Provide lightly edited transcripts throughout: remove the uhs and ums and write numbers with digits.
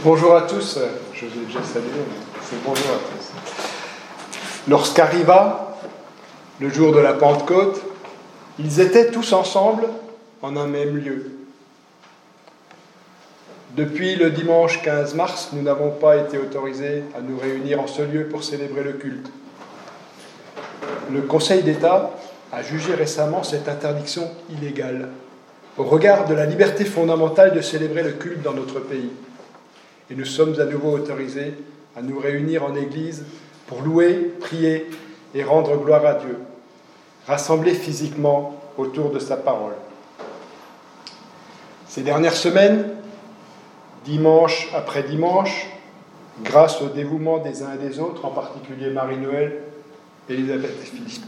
Bonjour à tous, je vous ai déjà salué, mais c'est bonjour à tous. Lorsqu'arriva le jour de la Pentecôte, ils étaient tous ensemble en un même lieu. Depuis le dimanche 15 mars, nous n'avons pas été autorisés à nous réunir en ce lieu pour célébrer le culte. Le Conseil d'État a jugé récemment cette interdiction illégale, au regard de la liberté fondamentale de célébrer le culte dans notre pays. Et nous sommes à nouveau autorisés à nous réunir en Église pour louer, prier et rendre gloire à Dieu, rassemblés physiquement autour de sa parole. Ces dernières semaines, dimanche après dimanche, grâce au dévouement des uns et des autres, en particulier Marie-Noël, Elisabeth et Philippe,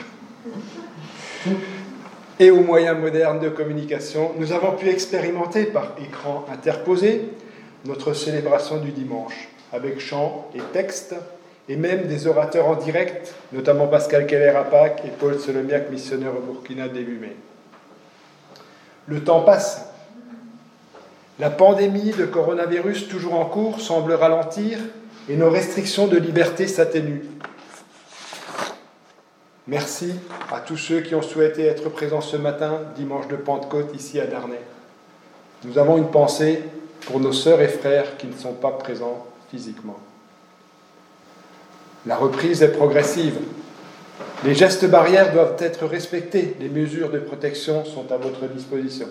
et aux moyens modernes de communication, nous avons pu expérimenter par écran interposé notre célébration du dimanche, avec chant et texte, et même des orateurs en direct, notamment Pascal Keller à Pâques et Paul Solomiac, missionnaire au Burkina début mai. Le temps passe. La pandémie de coronavirus, toujours en cours, semble ralentir et nos restrictions de liberté s'atténuent. Merci à tous ceux qui ont souhaité être présents ce matin, dimanche de Pentecôte, ici à Darney. Nous avons une pensée pour nos sœurs et frères qui ne sont pas présents physiquement. La reprise est progressive. Les gestes barrières doivent être respectés. Les mesures de protection sont à votre disposition.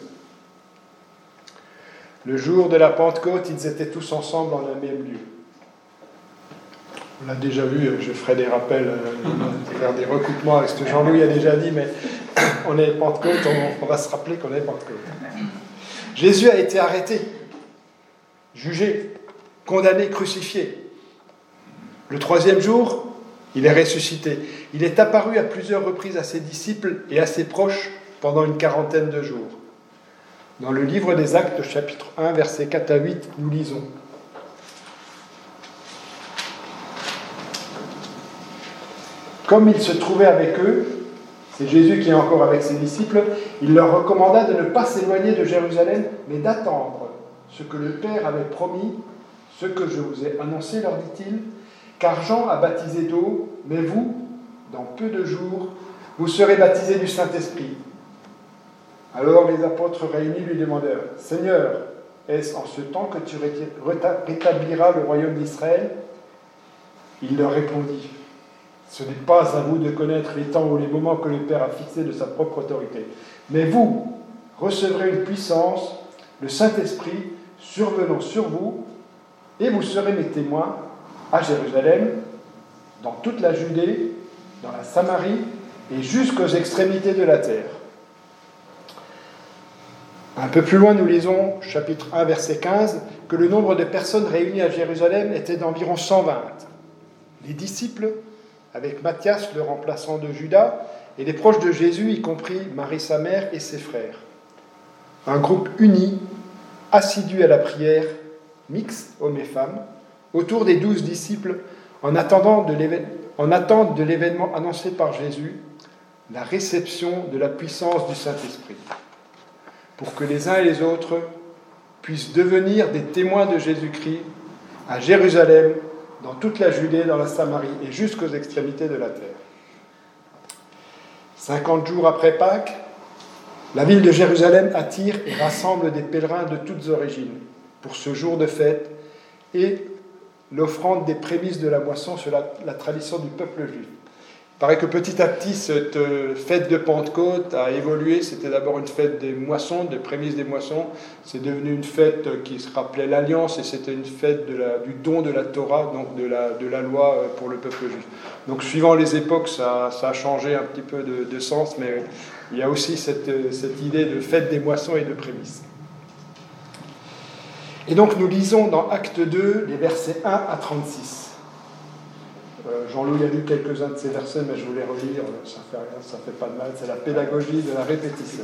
Le jour de la Pentecôte, ils étaient tous ensemble dans le même lieu. On l'a déjà vu, je ferai des rappels, faire des recoupements avec ce que Jean-Louis a déjà dit, mais on est Pentecôte, on va se rappeler qu'on est Pentecôte. Jésus a été arrêté, jugé, condamné, crucifié. Le troisième jour, il est ressuscité. Il est apparu à plusieurs reprises à ses disciples et à ses proches pendant une quarantaine de jours. Dans le livre des Actes, chapitre 1, versets 4 à 8, nous lisons. Comme il se trouvait avec eux, c'est Jésus qui est encore avec ses disciples, il leur recommanda de ne pas s'éloigner de Jérusalem, mais d'attendre ce que le Père avait promis, ce que je vous ai annoncé, leur dit-il, car Jean a baptisé d'eau, mais vous, dans peu de jours, vous serez baptisés du Saint-Esprit. Alors les apôtres réunis lui demandèrent, « Seigneur, est-ce en ce temps que tu rétabliras le royaume d'Israël ?» Il leur répondit, « Ce n'est pas à vous de connaître les temps ou les moments que le Père a fixés de sa propre autorité. Mais vous recevrez une puissance, le Saint-Esprit, survenant sur vous, et vous serez mes témoins à Jérusalem, dans toute la Judée, dans la Samarie et jusqu'aux extrémités de la terre. » Un peu plus loin, nous lisons, chapitre 1, verset 15, que le nombre de personnes réunies à Jérusalem était d'environ 120. Les disciples, avec Matthias, le remplaçant de Judas, et les proches de Jésus, y compris Marie sa mère et ses frères. Un groupe uni, assidu à la prière, mixte, hommes et femmes, autour des 12 disciples, en attente de l'événement annoncé par Jésus, la réception de la puissance du Saint-Esprit, pour que les uns et les autres puissent devenir des témoins de Jésus-Christ à Jérusalem, dans toute la Judée, dans la Samarie et jusqu'aux extrémités de la terre. 50 jours après Pâques, la ville de Jérusalem attire et rassemble des pèlerins de toutes origines pour ce jour de fête et l'offrande des prémices de la moisson sur la tradition du peuple juif. Il paraît que petit à petit, cette fête de Pentecôte a évolué. C'était d'abord une fête des moissons, des prémices des moissons. C'est devenu une fête qui se rappelait l'Alliance et c'était une fête du don de la Torah, donc de la loi pour le peuple juif. Donc suivant les époques, ça a changé un petit peu de sens, mais il y a aussi cette idée de fête des moissons et de prémices. Et donc nous lisons dans Acte 2 les versets 1 à 36. Jean-Louis a lu quelques-uns de ces versets, mais je voulais relire, ça fait rien, ça fait pas de mal, c'est la pédagogie de la répétition.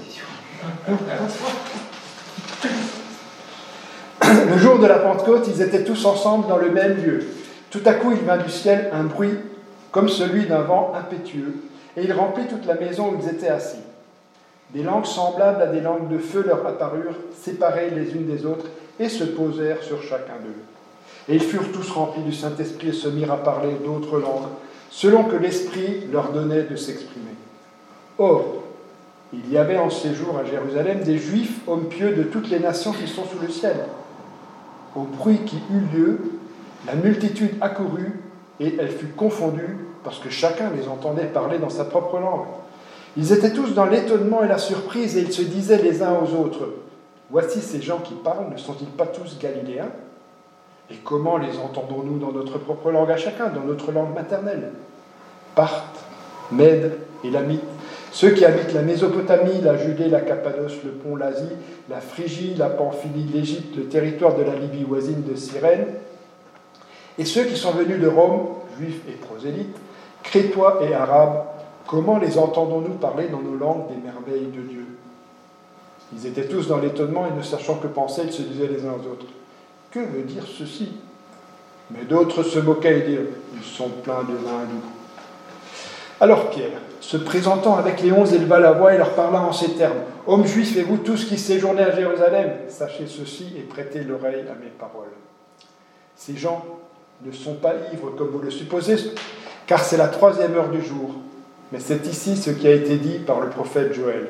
Le jour de la Pentecôte, ils étaient tous ensemble dans le même lieu. Tout à coup, il vint du ciel un bruit comme celui d'un vent impétueux, et il remplit toute la maison où ils étaient assis. Des langues semblables à des langues de feu leur apparurent, séparées les unes des autres, et se posèrent sur chacun d'eux. Et ils furent tous remplis du Saint-Esprit et se mirent à parler d'autres langues, selon que l'Esprit leur donnait de s'exprimer. Or, il y avait en séjour à Jérusalem des Juifs, hommes pieux de toutes les nations qui sont sous le ciel. Au bruit qui eut lieu, la multitude accourut et elle fut confondue parce que chacun les entendait parler dans sa propre langue. Ils étaient tous dans l'étonnement et la surprise et ils se disaient les uns aux autres, « Voici ces gens qui parlent, ne sont-ils pas tous galiléens ? Et comment les entendons-nous dans notre propre langue à chacun, dans notre langue maternelle ? Parthes, Mèdes et Lamites, ceux qui habitent la Mésopotamie, la Judée, la Cappadoce, le pont, l'Asie, la Phrygie, la Pamphylie, l'Égypte, le territoire de la Libye voisine de Cyrène, et ceux qui sont venus de Rome, juifs et prosélytes, crétois et arabes, comment les entendons-nous parler dans nos langues des merveilles de Dieu ? Ils étaient tous dans l'étonnement et ne sachant que penser, ils se disaient les uns aux autres, « Que veut dire ceci ?» Mais d'autres se moquaient et dirent, « Ils sont pleins de vin doux. » Alors Pierre, se présentant avec les 11, éleva la voix et leur parla en ces termes, « Hommes juifs et vous tous qui séjournez à Jérusalem, sachez ceci et prêtez l'oreille à mes paroles. Ces gens ne sont pas ivres comme vous le supposez, car c'est la 3e heure du jour. Mais c'est ici ce qui a été dit par le prophète Joël.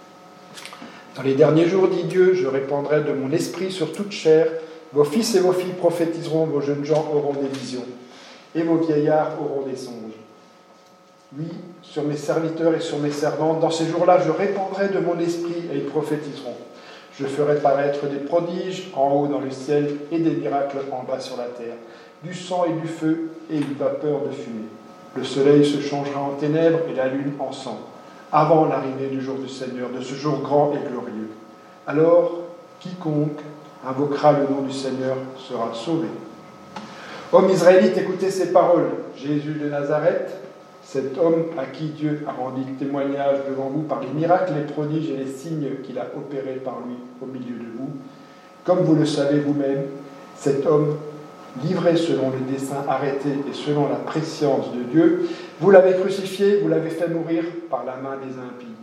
Dans les derniers jours, dit Dieu, je répandrai de mon esprit sur toute chair. Vos fils et vos filles prophétiseront, vos jeunes gens auront des visions, et vos vieillards auront des songes. Oui, sur mes serviteurs et sur mes servantes, dans ces jours-là, je répandrai de mon esprit et ils prophétiseront. Je ferai paraître des prodiges en haut dans le ciel et des miracles en bas sur la terre, du sang et du feu et une vapeur de fumée. Le soleil se changera en ténèbres et la lune en sang, avant l'arrivée du jour du Seigneur, de ce jour grand et glorieux. Alors, quiconque invoquera le nom du Seigneur sera sauvé. Hommes israélites, écoutez ces paroles. Jésus de Nazareth, cet homme à qui Dieu a rendu témoignage devant vous par les miracles, les prodiges et les signes qu'il a opérés par lui au milieu de vous, comme vous le savez vous-même, cet homme livré selon le dessein arrêté et selon la prescience de Dieu, vous l'avez crucifié, vous l'avez fait mourir par la main des impies.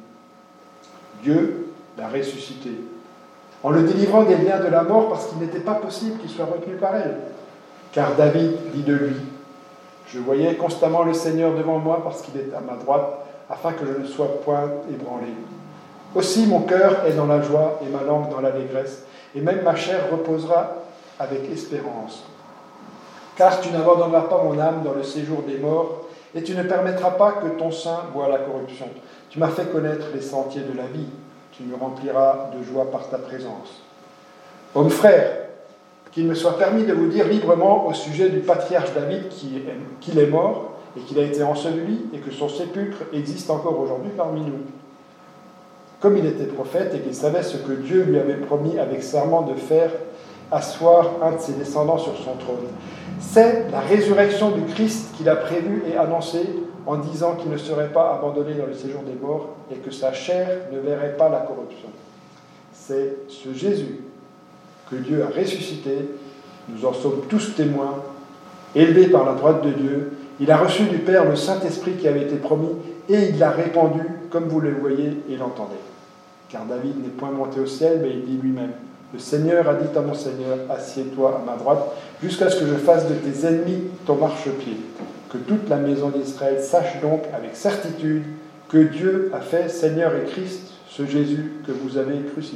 Dieu l'a ressuscité, en le délivrant des liens de la mort parce qu'il n'était pas possible qu'il soit retenu par elle. Car David dit de lui, « Je voyais constamment le Seigneur devant moi parce qu'il est à ma droite, afin que je ne sois point ébranlé. Aussi mon cœur est dans la joie et ma langue dans l'allégresse, et même ma chair reposera avec espérance. Car tu n'abandonneras pas mon âme dans le séjour des morts, et tu ne permettras pas que ton sein voie la corruption. Tu m'as fait connaître les sentiers de la vie, tu me rempliras de joie par ta présence. Hommes frères, qu'il me soit permis de vous dire librement au sujet du patriarche David qu'il est mort et qu'il a été enseveli et que son sépulcre existe encore aujourd'hui parmi nous. Comme il était prophète et qu'il savait ce que Dieu lui avait promis avec serment de faire asseoir un de ses descendants sur son trône. C'est la résurrection du Christ qu'il a prévue et annoncée en disant qu'il ne serait pas abandonné dans le séjour des morts et que sa chair ne verrait pas la corruption. C'est ce Jésus que Dieu a ressuscité, nous en sommes tous témoins, élevé par la droite de Dieu. Il a reçu du Père le Saint-Esprit qui avait été promis et il l'a répandu comme vous le voyez et l'entendez. Car David n'est point monté au ciel, mais il dit lui-même, « Le Seigneur a dit à mon Seigneur, assieds-toi à ma droite, jusqu'à ce que je fasse de tes ennemis ton marchepied. Que toute la maison d'Israël sache donc avec certitude que Dieu a fait Seigneur et Christ, ce Jésus que vous avez crucifié. »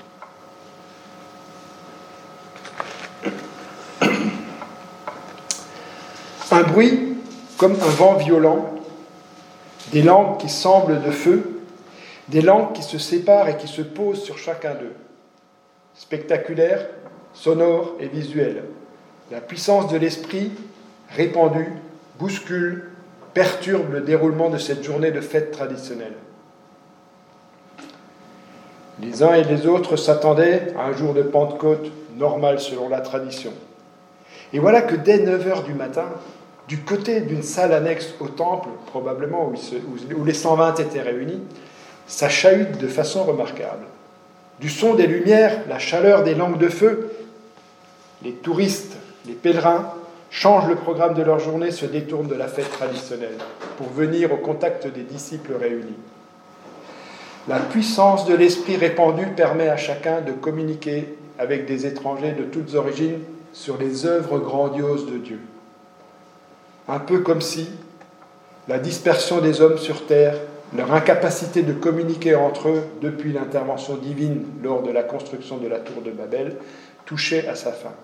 Un bruit comme un vent violent, des langues qui semblent de feu, des langues qui se séparent et qui se posent sur chacun d'eux. Spectaculaire, sonore et visuel. La puissance de l'esprit, répandue, bouscule, perturbe le déroulement de cette journée de fête traditionnelle. Les uns et les autres s'attendaient à un jour de Pentecôte normal selon la tradition. Et voilà que dès 9h du matin, du côté d'une salle annexe au temple, probablement où les 120 étaient réunis, ça chahute de façon remarquable. Du son des lumières, la chaleur des langues de feu, les touristes, les pèlerins changent le programme de leur journée, se détournent de la fête traditionnelle pour venir au contact des disciples réunis. La puissance de l'esprit répandu permet à chacun de communiquer avec des étrangers de toutes origines sur les œuvres grandioses de Dieu. Un peu comme si la dispersion des hommes sur terre, leur incapacité de communiquer entre eux depuis l'intervention divine lors de la construction de la tour de Babel, touchait à sa fin.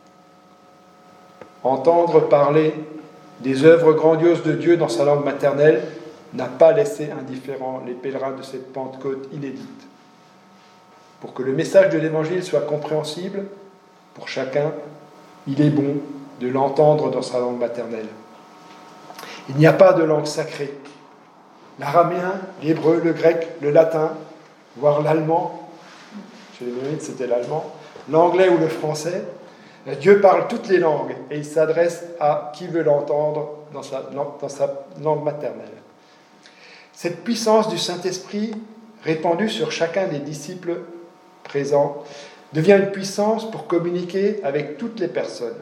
Entendre parler des œuvres grandioses de Dieu dans sa langue maternelle n'a pas laissé indifférents les pèlerins de cette Pentecôte inédite. Pour que le message de l'Évangile soit compréhensible pour chacun, il est bon de l'entendre dans sa langue maternelle. Il n'y a pas de langue sacrée. L'araméen, l'hébreu, le grec, le latin, voire l'allemand, chez les Mennonites c'était l'allemand, l'anglais ou le français, Dieu parle toutes les langues et il s'adresse à qui veut l'entendre dans sa langue maternelle. Cette puissance du Saint-Esprit répandue sur chacun des disciples présents devient une puissance pour communiquer avec toutes les personnes.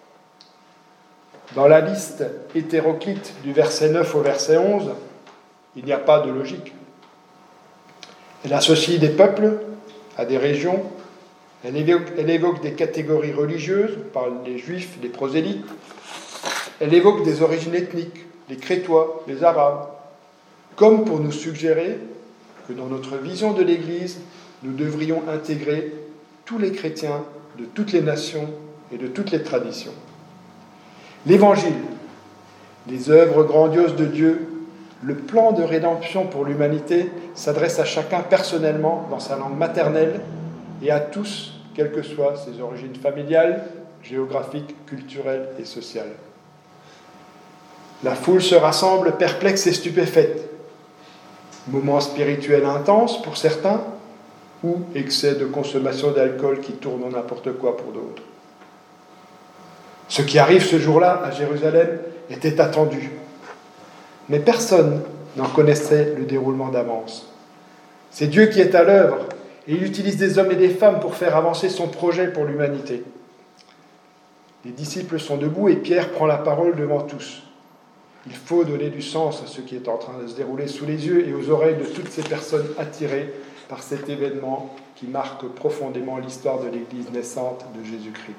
Dans la liste hétéroclite du verset 9 au verset 11, il n'y a pas de logique. Elle associe des peuples à des régions, elle évoque des catégories religieuses, par les juifs, les prosélytes, elle évoque des origines ethniques, les Crétois, les Arabes, comme pour nous suggérer que dans notre vision de l'Église, nous devrions intégrer tous les chrétiens de toutes les nations et de toutes les traditions. L'Évangile, les œuvres grandioses de Dieu, le plan de rédemption pour l'humanité s'adresse à chacun personnellement dans sa langue maternelle et à tous, quelles que soient ses origines familiales, géographiques, culturelles et sociales. La foule se rassemble perplexe et stupéfaite. Moment spirituel intense pour certains, ou excès de consommation d'alcool qui tourne en n'importe quoi pour d'autres. Ce qui arrive ce jour-là à Jérusalem était attendu, mais personne n'en connaissait le déroulement d'avance. C'est Dieu qui est à l'œuvre, et il utilise des hommes et des femmes pour faire avancer son projet pour l'humanité. Les disciples sont debout et Pierre prend la parole devant tous. Il faut donner du sens à ce qui est en train de se dérouler sous les yeux et aux oreilles de toutes ces personnes attirées par cet événement qui marque profondément l'histoire de l'Église naissante de Jésus-Christ.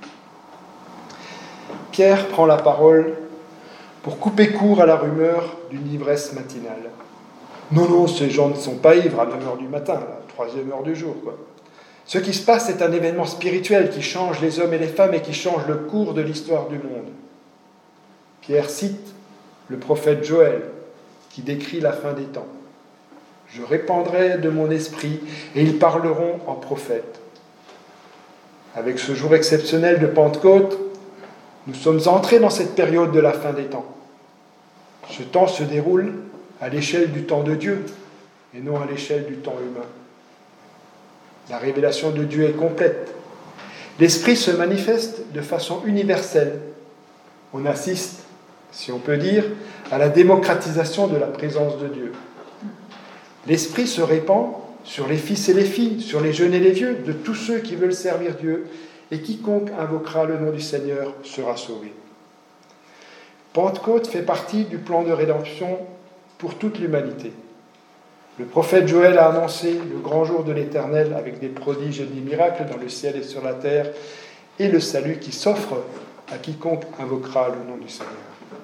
Pierre prend la parole pour couper court à la rumeur d'une ivresse matinale. Non, ces gens ne sont pas ivres à 9h du matin, la 3e heure du jour, quoi. Ce qui se passe, c'est un événement spirituel qui change les hommes et les femmes et qui change le cours de l'histoire du monde. Pierre cite le prophète Joël, qui décrit la fin des temps. « Je répandrai de mon esprit, et ils parleront en prophètes. » Avec ce jour exceptionnel de Pentecôte, nous sommes entrés dans cette période de la fin des temps. Ce temps se déroule à l'échelle du temps de Dieu, et non à l'échelle du temps humain. La révélation de Dieu est complète. L'Esprit se manifeste de façon universelle. On assiste, si on peut dire, à la démocratisation de la présence de Dieu. L'Esprit se répand sur les fils et les filles, sur les jeunes et les vieux, de tous ceux qui veulent servir Dieu, et quiconque invoquera le nom du Seigneur sera sauvé. Pentecôte fait partie du plan de rédemption pour toute l'humanité. Le prophète Joël a annoncé le grand jour de l'Éternel avec des prodiges et des miracles dans le ciel et sur la terre, et le salut qui s'offre à quiconque invoquera le nom du Seigneur.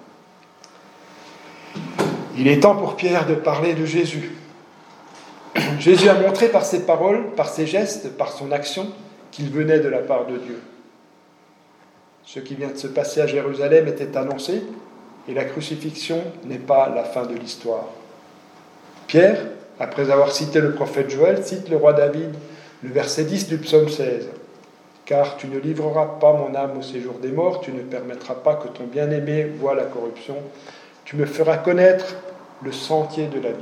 Il est temps pour Pierre de parler de Jésus. Jésus a montré par ses paroles, par ses gestes, par son action, qu'il venait de la part de Dieu. Ce qui vient de se passer à Jérusalem était annoncé, et la crucifixion n'est pas la fin de l'histoire. Pierre, après avoir cité le prophète Joël, cite le roi David, le verset 10 du psaume 16. « Car tu ne livreras pas mon âme au séjour des morts, tu ne permettras pas que ton bien-aimé voie la corruption, tu me feras connaître le sentier de la vie. »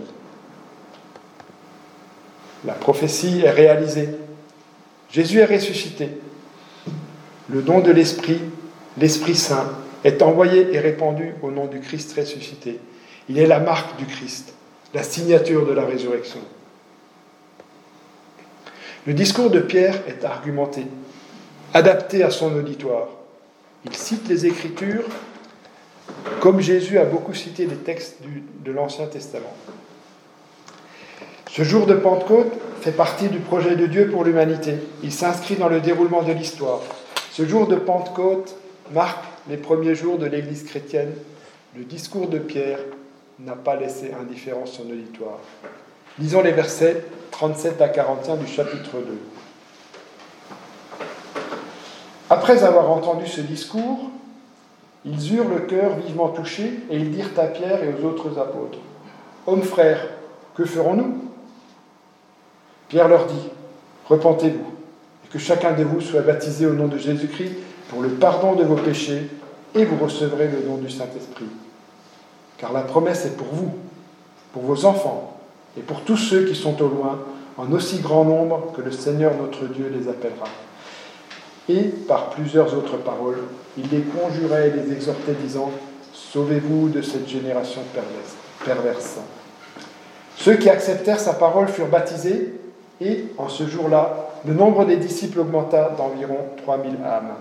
La prophétie est réalisée. Jésus est ressuscité. Le don de l'Esprit, l'Esprit Saint, est envoyé et répandu au nom du Christ ressuscité. Il est la marque du Christ, la signature de la résurrection. Le discours de Pierre est argumenté, adapté à son auditoire. Il cite les Écritures, comme Jésus a beaucoup cité les textes de l'Ancien Testament. Ce jour de Pentecôte fait partie du projet de Dieu pour l'humanité. Il s'inscrit dans le déroulement de l'histoire. Ce jour de Pentecôte marque les premiers jours de l'Église chrétienne. Le discours de Pierre n'a pas laissé indifférent son auditoire. Lisons les versets 37 à 41 du chapitre 2. Après avoir entendu ce discours, ils eurent le cœur vivement touché et ils dirent à Pierre et aux autres apôtres : « Hommes frères, que ferons-nous » Pierre leur dit : « Repentez-vous, et que chacun de vous soit baptisé au nom de Jésus-Christ pour le pardon de vos péchés, et vous recevrez le don du Saint-Esprit. Car la promesse est pour vous, pour vos enfants, et pour tous ceux qui sont au loin, en aussi grand nombre que le Seigneur notre Dieu les appellera. » Et, par plusieurs autres paroles, il les conjurait et les exhortait, disant : « Sauvez-vous de cette génération perverse. » Ceux qui acceptèrent sa parole furent baptisés, et, en ce jour-là, le nombre des disciples augmenta d'environ 3000 âmes.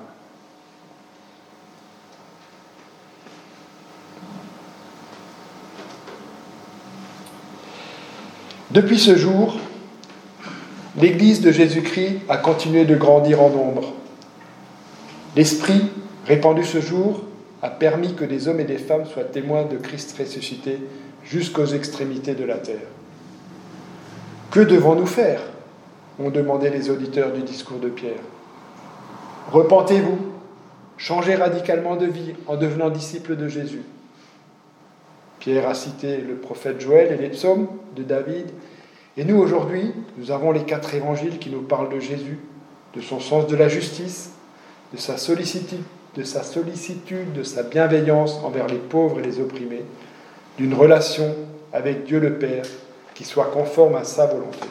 Depuis ce jour, l'Église de Jésus-Christ a continué de grandir en nombre. L'Esprit, répandu ce jour, a permis que des hommes et des femmes soient témoins de Christ ressuscité jusqu'aux extrémités de la terre. Que devons-nous faire ? Ont demandé les auditeurs du discours de Pierre. Repentez-vous, changez radicalement de vie en devenant disciples de Jésus. Pierre a cité le prophète Joël et les psaumes de David. Et nous, aujourd'hui, nous avons les 4 évangiles qui nous parlent de Jésus, de son sens de la justice, de sa sollicitude, de sa bienveillance envers les pauvres et les opprimés, d'une relation avec Dieu le Père qui soit conforme à sa volonté.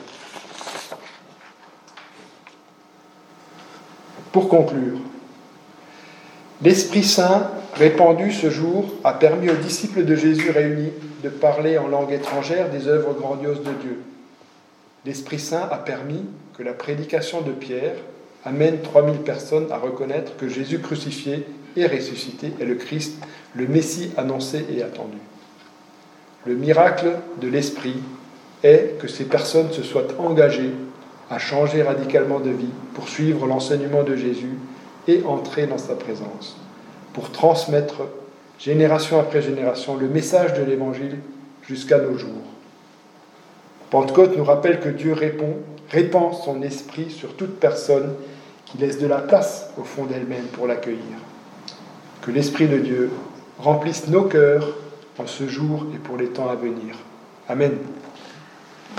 Pour conclure, l'Esprit Saint répandu ce jour a permis aux disciples de Jésus réunis de parler en langue étrangère des œuvres grandioses de Dieu. L'Esprit Saint a permis que la prédication de Pierre amène 3000 personnes à reconnaître que Jésus crucifié et ressuscité est le Christ, le Messie annoncé et attendu. Le miracle de l'Esprit est que ces personnes se soient engagées à changer radicalement de vie pour suivre l'enseignement de Jésus et entrer dans sa présence, pour transmettre génération après génération le message de l'Évangile jusqu'à nos jours. Pentecôte nous rappelle que Dieu répand son esprit sur toute personne qui laisse de la place au fond d'elle-même pour l'accueillir. Que l'Esprit de Dieu remplisse nos cœurs en ce jour et pour les temps à venir. Amen.